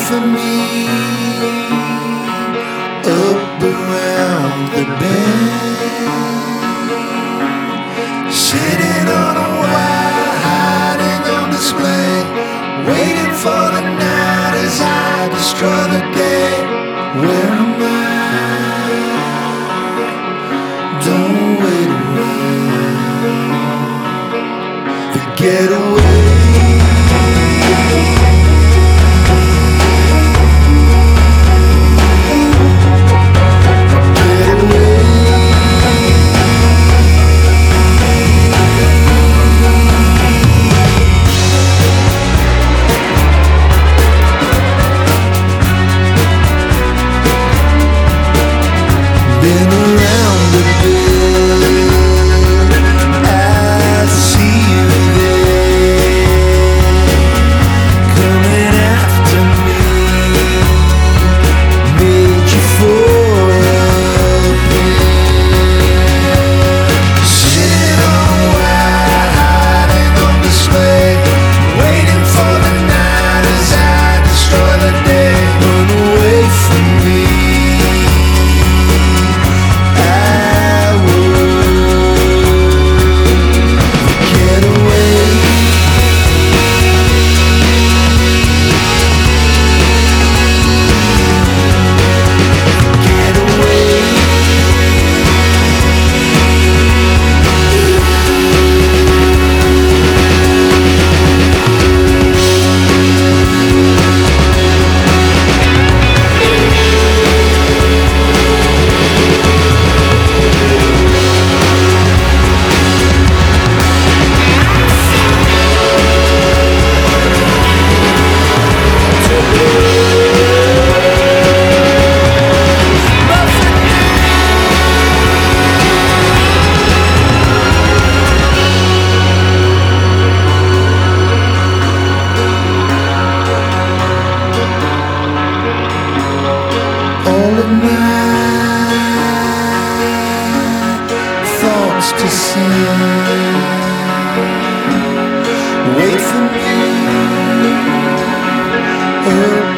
for me up around the bend, sitting on a wire, hiding on display, waiting for the night as I destroy the day. Where am I? Don't wait around. The getaway. Been around a bit, I see you there, coming after me, made you fall apart. Sitting on wire, hiding on display, waiting for the night as I destroy the day. Run away from me. All of my thoughts to sing, wait for me.